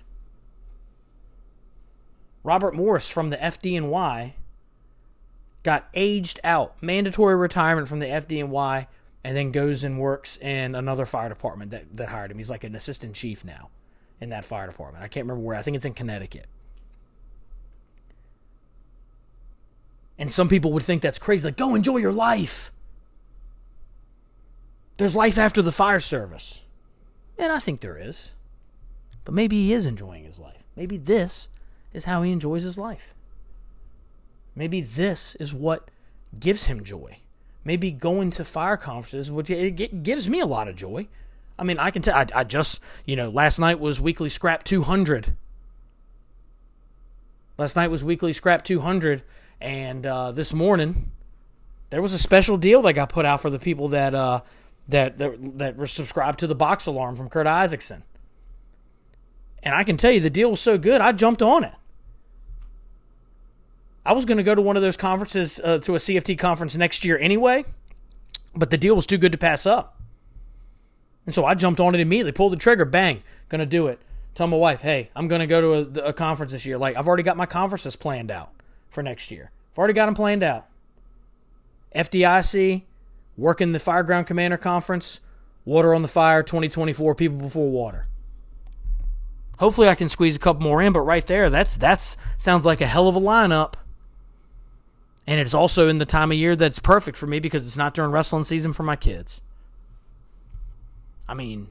Speaker 1: Robert Morris from the F D N Y got aged out, mandatory retirement from the F D N Y, and then goes and works in another fire department that, that hired him. He's like an assistant chief now in that fire department. I can't remember where. I think it's in Connecticut. And some people would think that's crazy. Like, go enjoy your life. There's life after the fire service. And I think there is. But maybe he is enjoying his life. Maybe this is how he enjoys his life. Maybe this is what gives him joy. Maybe going to fire conferences, which it gives me a lot of joy. I mean, I can tell, I, I just, you know, last night was Weekly Scrap two hundred. Last night was Weekly Scrap two hundred. And uh, this morning, there was a special deal that got put out for the people that uh, that, that that were subscribed to the Box Alarm from Kurt Isaacson. And I can tell you, the deal was so good, I jumped on it. I was going to go to one of those conferences, uh, to a C F T conference next year anyway, but the deal was too good to pass up. And so I jumped on it immediately, pulled the trigger, bang, going to do it. Tell my wife, hey, I'm going to go to a, a conference this year. Like, I've already got my conferences planned out for next year. I've already got them planned out. F D I C, working the Fireground Commander Conference, Water on the Fire twenty twenty-four, People Before Water. Hopefully I can squeeze a couple more in, but right there, that's that's sounds like a hell of a lineup. And it's also in the time of year that's perfect for me because it's not during wrestling season for my kids. I mean,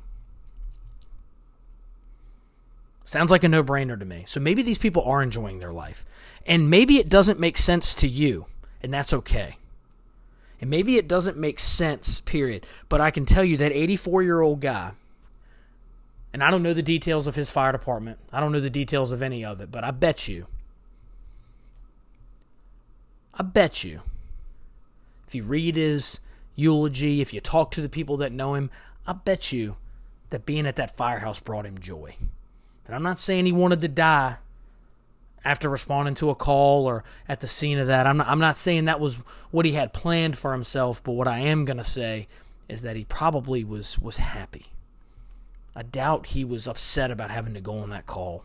Speaker 1: sounds like a no-brainer to me. So maybe these people are enjoying their life. And maybe it doesn't make sense to you, and that's okay. And maybe it doesn't make sense, period. But I can tell you that eighty-four-year-old guy, and I don't know the details of his fire department. I don't know the details of any of it, but I bet you, I bet you, if you read his eulogy, if you talk to the people that know him, I bet you that being at that firehouse brought him joy. And I'm not saying he wanted to die after responding to a call or at the scene of that. I'm not, I'm not saying that was what he had planned for himself, but what I am going to say is that he probably was, was happy. I doubt he was upset about having to go on that call.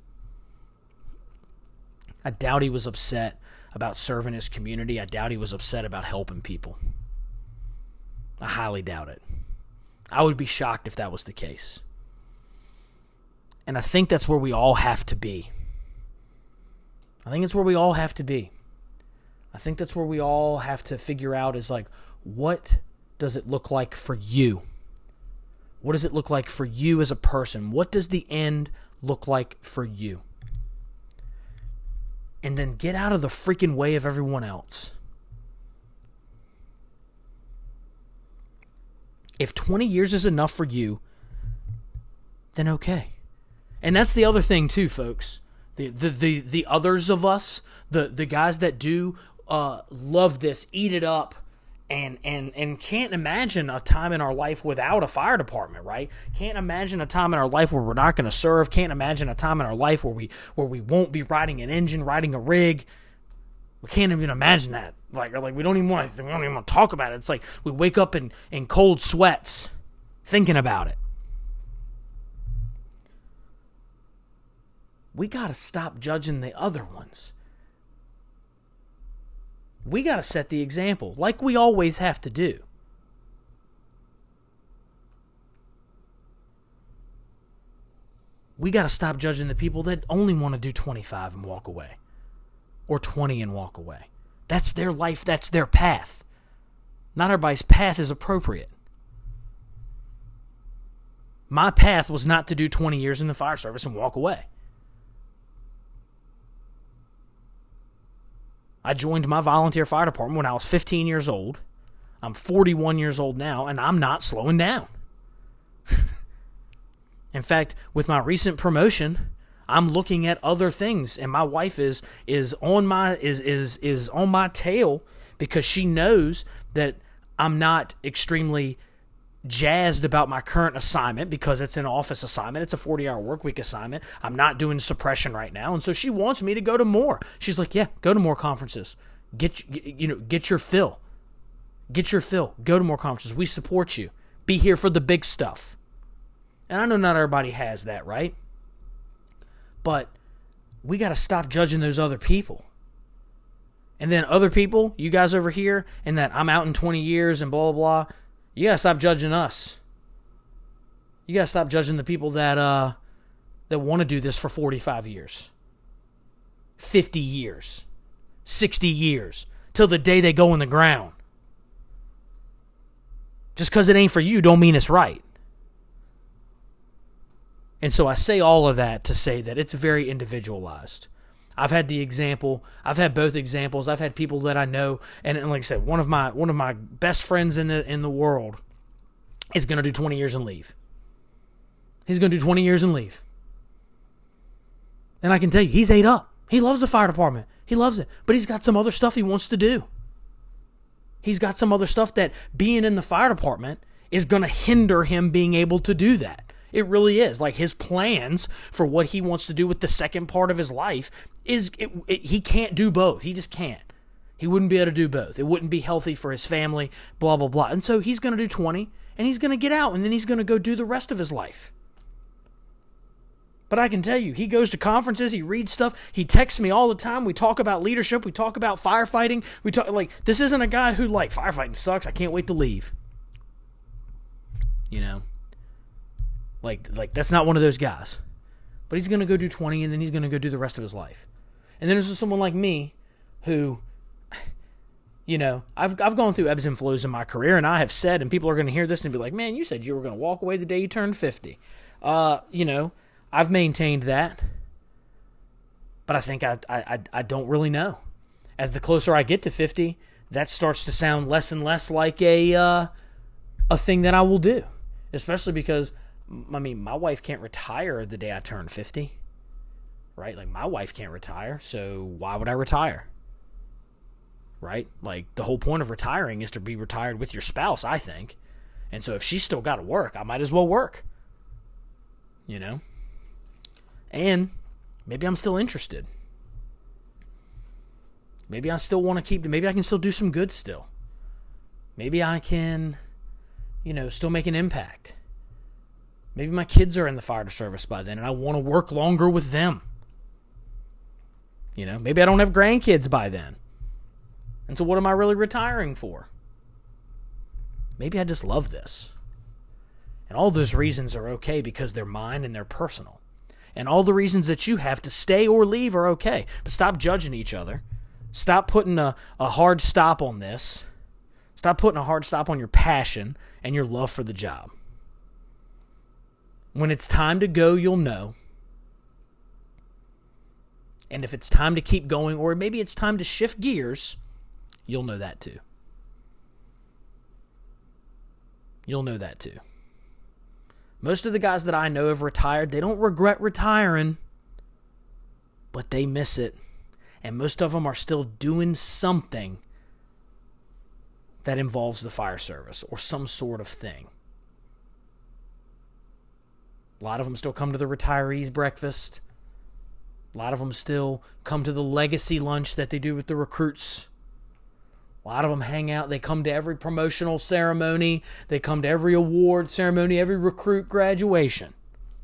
Speaker 1: I doubt he was upset about serving his community. I doubt he was upset about helping people. I highly doubt it. I would be shocked if that was the case. And I think that's where we all have to be. I think it's where we all have to be. I think that's where we all have to figure out is like, what does it look like for you? What does it look like for you as a person? What does the end look like for you? And then get out of the freaking way of everyone else. If twenty years is enough for you then okay. And that's the other thing too, folks. The the the, the others of us, the, the guys that do uh, love this, eat it up, and, and, and can't imagine a time in our life without a fire department, right? Can't imagine a time in our life where we're not going to serve. Can't imagine a time in our life where we where we won't be riding an engine, riding a rig. We can't even imagine that. Like, or like we don't even want to. We don't even want to talk about it. It's like we wake up in, in cold sweats thinking about it. We got to stop judging the other ones. We got to set the example, like we always have to do. We got to stop judging the people that only want to do twenty-five and walk away, or twenty and walk away. That's their life. That's their path. Not everybody's path is appropriate. My path was not to do twenty years in the fire service and walk away. I joined my volunteer fire department when I was fifteen years old. I'm forty-one years old now, and I'm not slowing down. In fact, with my recent promotion, I'm looking at other things, and my wife is is on my is is is on my tail because she knows that I'm not extremely jazzed about my current assignment because it's an office assignment. It's a forty-hour work week assignment. I'm not doing suppression right now, and so she wants me to go to more. She's like, "Yeah, go to more conferences. Get you know, get your fill. Get your fill. Go to more conferences. We support you. Be here for the big stuff." And I know not everybody has that, right? But we got to stop judging those other people. And then other people, you guys over here, and that I'm out in twenty years and blah, blah, blah. You got to stop judging us. You got to stop judging the people that uh, that want to do this for forty-five years, fifty years, sixty years, till the day they go in the ground. Just because it ain't for you don't mean it's right. And so I say all of that to say that it's very individualized. I've had the example. I've had both examples. I've had people that I know, and, and like I said, one of my one of my best friends in the in the world is going to do twenty years and leave. He's going to do twenty years and leave. And I can tell you, he's ate up. He loves the fire department. He loves it, but he's got some other stuff he wants to do. He's got some other stuff that being in the fire department is going to hinder him being able to do that. It really is. Like his plans for what he wants to do with the second part of his life is it, it, he can't do both. He just can't. He wouldn't be able to do both. It wouldn't be healthy for his family, blah, blah, blah. And so he's going to do twenty, and he's going to get out, and then he's going to go do the rest of his life. But I can tell you, he goes to conferences, he reads stuff, he texts me all the time. We talk about leadership, we talk about firefighting. We talk like this isn't a guy who like firefighting sucks. I can't wait to leave. You know? Like, like that's not one of those guys. But he's going to go do twenty, and then he's going to go do the rest of his life. And then there's someone like me who, you know, I've I've gone through ebbs and flows in my career, and I have said, and people are going to hear this and be like, man, you said you were going to walk away the day you turned fifty. Uh, you know, I've maintained that. But I think I, I, I don't really know. As the closer I get to fifty, that starts to sound less and less like a uh, a thing that I will do. Especially because I mean, my wife can't retire the day I turn fifty, right? Like, my wife can't retire, so why would I retire, right? Like, the whole point of retiring is to be retired with your spouse, I think. And so if she's still got to work, I might as well work, you know? And maybe I'm still interested. Maybe I still want to keep, maybe I can still do some good still. Maybe I can, you know, still make an impact. Maybe my kids are in the fire service by then and I want to work longer with them. You know, maybe I don't have grandkids by then. And so what am I really retiring for? Maybe I just love this. And all those reasons are okay because they're mine and they're personal. And all the reasons that you have to stay or leave are okay. But stop judging each other. Stop putting a, a hard stop on this. Stop putting a hard stop on your passion and your love for the job. When it's time to go, you'll know. And if it's time to keep going, or maybe it's time to shift gears, you'll know that too. You'll know that too. Most of the guys that I know have retired, they don't regret retiring, but they miss it. And most of them are still doing something that involves the fire service or some sort of thing. A lot of them still come to the retirees' breakfast. A lot of them still come to the legacy lunch that they do with the recruits. A lot of them hang out. They come to every promotional ceremony. They come to every award ceremony, every recruit graduation.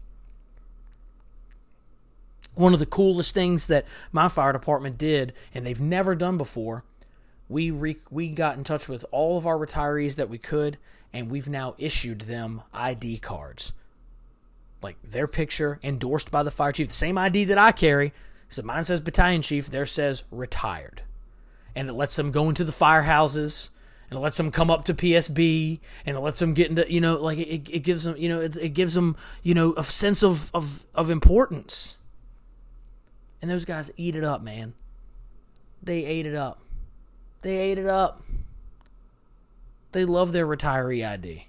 Speaker 1: One of the coolest things that my fire department did, and they've never done before, we re- we got in touch with all of our retirees that we could, and we've now issued them I D cards. Like their picture endorsed by the fire chief, the same I D that I carry. So mine says battalion chief, theirs says retired. And it lets them go into the firehouses, and it lets them come up to P S B, and it lets them get into, you know, like it, it gives them, you know, it, it gives them, you know, a sense of, of, of importance. And those guys eat it up, man. They ate it up. They ate it up. They love their retiree I D.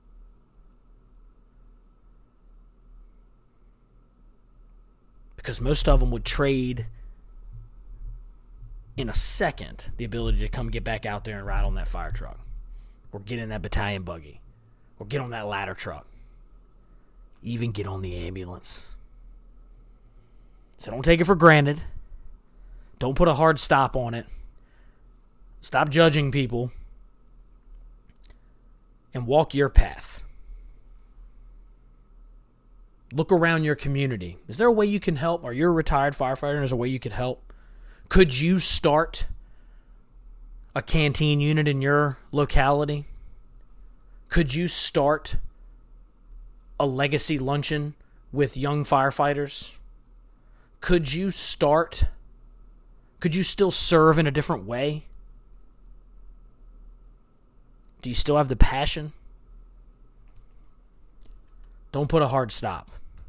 Speaker 1: Because most of them would trade in a second the ability to come get back out there and ride on that fire truck, or get in that battalion buggy, or get on that ladder truck, even get on the ambulance. So don't take it for granted. Don't put a hard stop on it. Stop judging people and walk your path. Look around your community. Is there a way you can help? Are you a retired firefighter and there's a way you could help? Could you start a canteen unit in your locality? Could you start a legacy luncheon with young firefighters? Could you start, could you still serve in a different way? Do you still have the passion? Don't put a hard stop.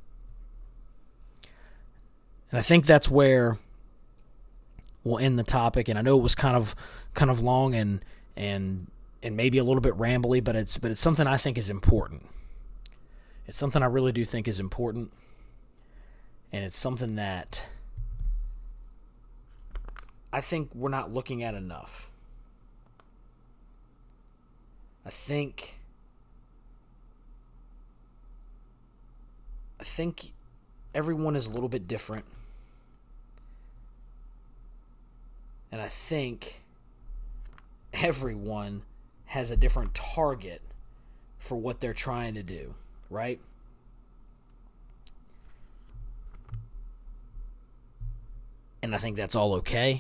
Speaker 1: And I think that's where we'll end the topic. And I know it was kind of kind of long and and and maybe a little bit rambly, but it's but it's something I think is important. It's something I really do think is important. And it's something that I think we're not looking at enough. I think I think everyone is a little bit different. And I think everyone has a different target for what they're trying to do, right? And I think that's all okay.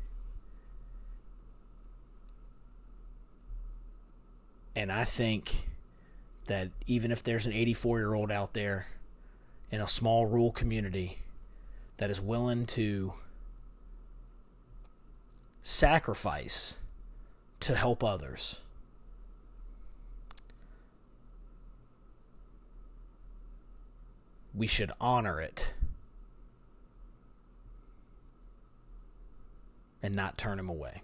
Speaker 1: And I think that even if there's an eighty-four-year-old out there in a small rural community that is willing to sacrifice to help others, we should honor it and not turn him away.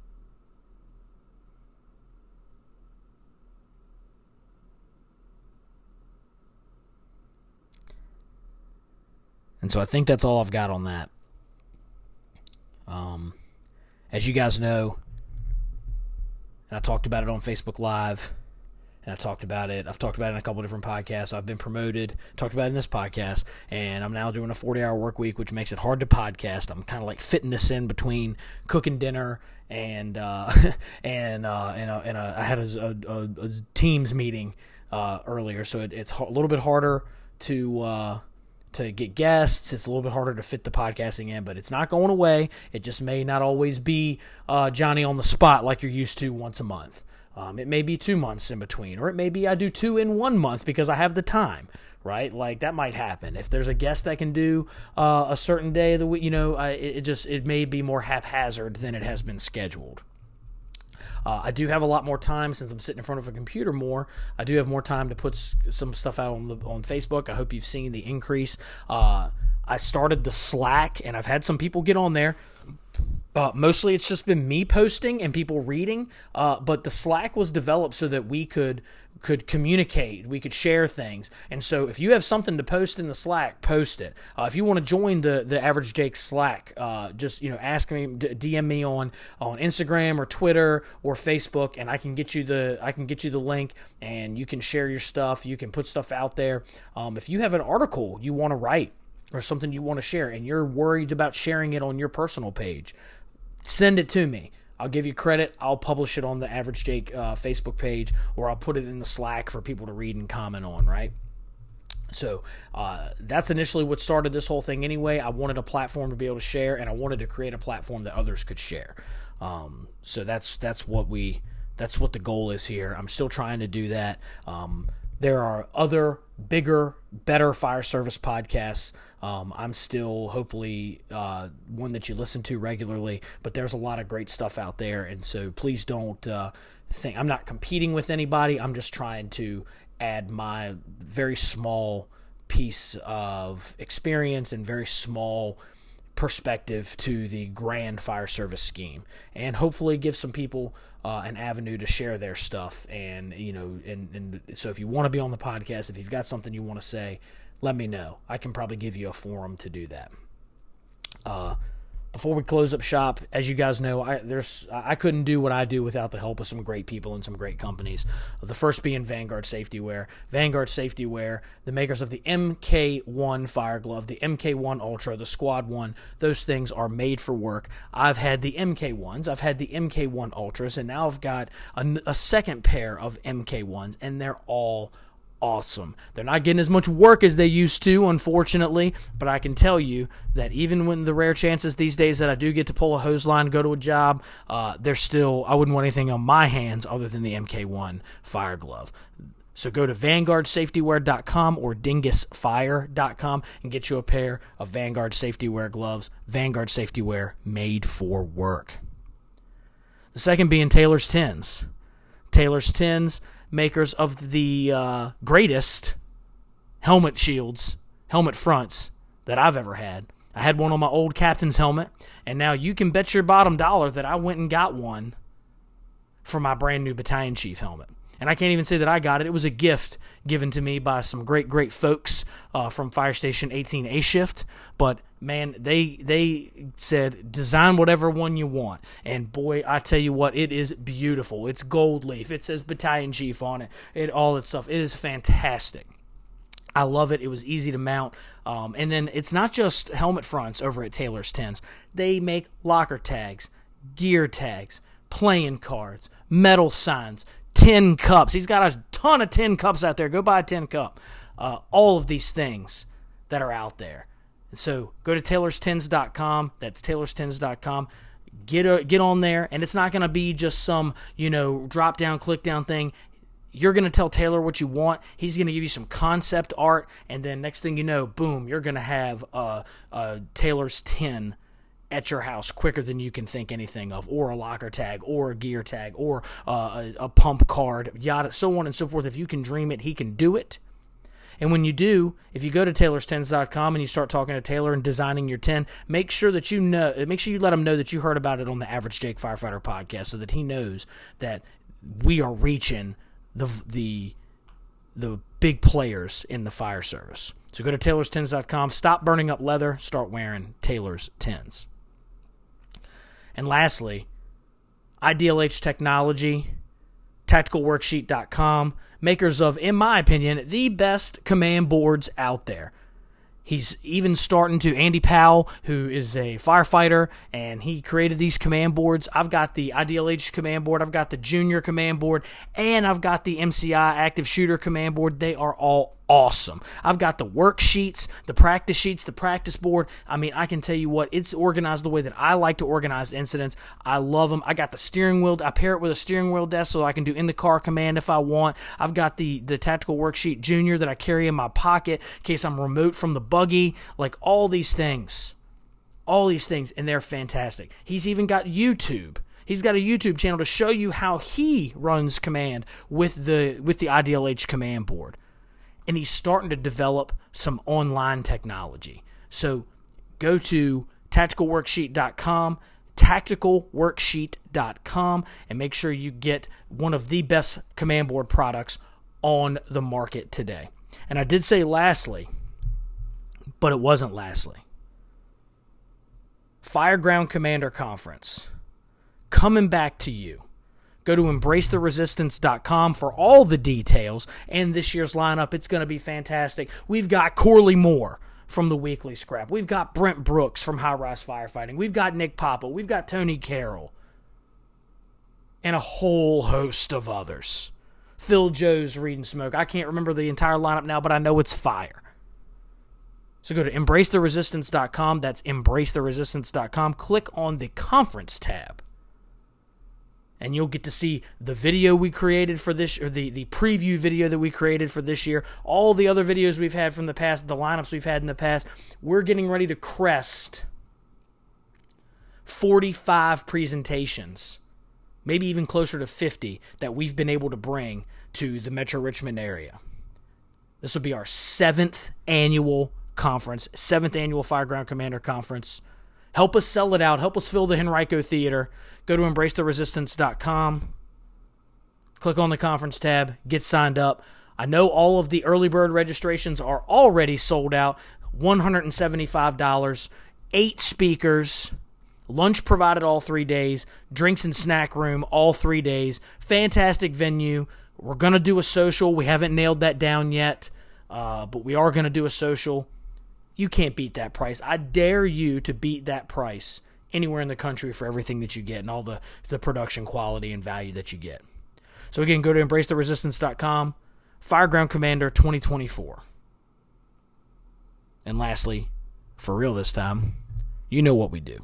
Speaker 1: And so I think that's all I've got on that. Um, as you guys know, and I talked about it on Facebook Live, and I talked about it, I've talked about it in a couple different podcasts. I've been promoted, talked about it in this podcast, and I'm now doing a forty-hour work week, which makes it hard to podcast. I'm kind of like fitting this in between cooking dinner and uh, and uh, and, uh, and uh, I had a, a, a Teams meeting uh, earlier, so it, it's a little bit harder to uh, to get guests. It's a little bit harder to fit the podcasting in, but it's not going away. It just may not always be uh, Johnny on the spot like you're used to once a month. Um, it may be two months in between, or it may be I do two in one month because I have the time, right? Like that might happen. If there's a guest that can do uh, a certain day of the week, you know, I, it just it may be more haphazard than it has been scheduled. Uh, I do have a lot more time since I'm sitting in front of a computer more. I do have more time to put s- some stuff out on the on Facebook. I hope you've seen the increase. Uh, I started the Slack, and I've had some people get on there. Uh, mostly it's just been me posting and people reading, uh, but the Slack was developed so that we could could communicate, we could share things. And so if you have something to post in the Slack, post it. Uh, if you want to join the the Average Jake Slack, uh, just you know ask me, D M me on on Instagram or Twitter or Facebook, and I can get you the I can get you the link, and you can share your stuff. You can put stuff out there. Um, if you have an article you want to write or something you want to share, and you're worried about sharing it on your personal page, send it to me. I'll give you credit. I'll publish it on the Average Jake uh, Facebook page, or I'll put it in the Slack for people to read and comment on, right? So uh, that's initially what started this whole thing anyway. I wanted a platform to be able to share, and I wanted to create a platform that others could share. Um, so that's that's what we that's what the goal is here. I'm still trying to do that. Um, there are other bigger, better fire service podcasts. Um, I'm still hopefully uh, one that you listen to regularly, but there's a lot of great stuff out there. And so please don't uh, think I'm not competing with anybody. I'm just trying to add my very small piece of experience and very small perspective to the grand fire service scheme, and hopefully give some people uh, an avenue to share their stuff. And you know, and, and so if you want to be on the podcast, if you've got something you want to say, let me know. I can probably give you a forum to do that. Uh, before we close up shop, as you guys know, I there's I couldn't do what I do without the help of some great people and some great companies. The first being Vanguard Safety Wear. Vanguard Safety Wear, the makers of the M K one Fire Glove, the M K one Ultra, the Squad one, those things are made for work. I've had the M K ones, I've had the M K one Ultras, and now I've got a, a second pair of M K ones, and they're all awesome. They're not getting as much work as they used to, unfortunately, but I can tell you that even when the rare chances these days that I do get to pull a hose line, go to a job, uh, they're still, I wouldn't want anything on my hands other than the M K one Fire Glove. So go to vanguard safety wear dot com or dingus fire dot com and get you a pair of Vanguard Safety Wear gloves. Vanguard Safety Wear, made for work. The second being Taylor's Tins. Taylor's Tins, makers of the uh, greatest helmet shields, helmet fronts that I've ever had. I had one on my old captain's helmet, and now you can bet your bottom dollar that I went and got one for my brand new battalion chief helmet. And I can't even say that I got it. It was a gift given to me by some great, great folks uh, from Fire Station eighteen A Shift. But, man, they they said, design whatever one you want. And, boy, I tell you what, it is beautiful. It's gold leaf. It says Battalion Chief on it. It all that stuff. It is fantastic. I love it. It was easy to mount. Um, and then it's not just helmet fronts over at Taylor's Tins. They make locker tags, gear tags, playing cards, metal signs, tin cups. He's got a ton of tin cups out there. Go buy a tin cup. Uh, all of these things that are out there. So go to taylors tins dot com. That's taylors tins dot com. Get a, get on there, and it's not going to be just some, you know, drop down, click down thing. You're going to tell Taylor what you want. He's going to give you some concept art, and then next thing you know, boom, you're going to have a, a Taylor's tin at your house quicker than you can think anything of, or a locker tag, or a gear tag, or uh, a, a pump card, yada, so on and so forth. If you can dream it, he can do it. And when you do, if you go to taylors tins dot com and you start talking to Taylor and designing your tin, make sure that you know, make sure you let him know that you heard about it on the Average Jake Firefighter podcast, so that he knows that we are reaching the the the big players in the fire service. So go to taylors tins dot com. Stop burning up leather. Start wearing Taylor's Tins. And lastly, I D L H Technology, tactical worksheet dot com, makers of, in my opinion, the best command boards out there. He's even starting to, Andy Powell, who is a firefighter, and he created these command boards. I've got the I D L H command board, I've got the Junior command board, and I've got the M C I Active Shooter command board. They are all awesome. I've got the worksheets, the practice sheets, the practice board. I mean, I can tell you what, it's organized the way that I like to organize incidents. I love them. I got the steering wheel. I pair it with a steering wheel desk so I can do in-the-car command if I want. I've got the, the Tactical Worksheet Junior that I carry in my pocket in case I'm remote from the buggy. Like, all these things. All these things, and they're fantastic. He's even got YouTube. He's got a YouTube channel to show you how he runs command with the with the I D L H command board. And he's starting to develop some online technology. So go to tactical worksheet dot com, tactical worksheet dot com and make sure you get one of the best command board products on the market today. And I did say lastly, but it wasn't lastly. Fireground Commander Conference coming back to you. Go to embrace the resistance dot com for all the details and this year's lineup. It's going to be fantastic. We've got Corley Moore from the Weekly Scrap. We've got Brent Brooks from High Rise Firefighting. We've got Nick Papa. We've got Tony Carroll. And a whole host of others. Phil Joes reading smoke. I can't remember the entire lineup now, but I know it's fire. So go to embrace the resistance dot com. That's embrace the resistance dot com. Click on the conference tab. And you'll get to see the video we created for this, or the, the preview video that we created for this year, all the other videos we've had from the past, the lineups we've had in the past. We're getting ready to crest forty-five presentations, maybe even closer to fifty, that we've been able to bring to the Metro Richmond area. This will be our seventh annual conference, seventh annual Fireground Commander Conference. Help us sell it out. Help us fill the Henrico Theater. Go to embrace the resistance dot com. Click on the conference tab. Get signed up. I know all of the early bird registrations are already sold out. one hundred seventy-five dollars. Eight speakers. Lunch provided all three days. Drinks and snack room all three days. Fantastic venue. We're going to do a social. We haven't nailed that down yet, uh, but we are going to do a social. You can't beat that price. I dare you to beat that price anywhere in the country for everything that you get and all the, the production quality and value that you get. So again, go to embrace the resistance dot com, Fireground Commander twenty twenty-four. And lastly, for real this time, you know what we do.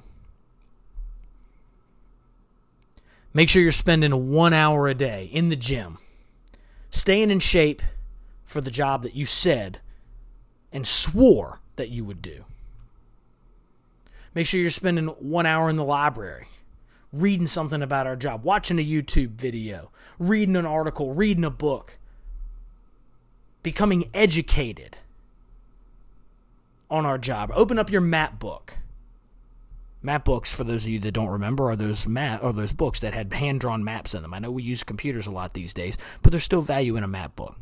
Speaker 1: Make sure you're spending one hour a day in the gym, staying in shape for the job that you said and swore that you would do. Make sure you're spending one hour in the library, reading something about our job, watching a YouTube video, reading an article, reading a book, becoming educated on our job. Open up your map book. Map books, for those of you that don't remember, are those map or those books that had hand-drawn maps in them. I know we use computers a lot these days, but there's still value in a map book.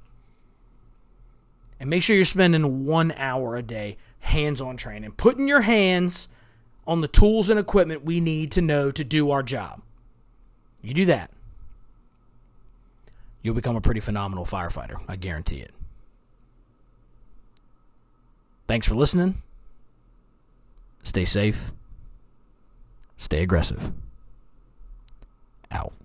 Speaker 1: And make sure you're spending one hour a day hands-on training, putting your hands on the tools and equipment we need to know to do our job. You do that, you'll become a pretty phenomenal firefighter. I guarantee it. Thanks for listening. Stay safe. Stay aggressive. Out.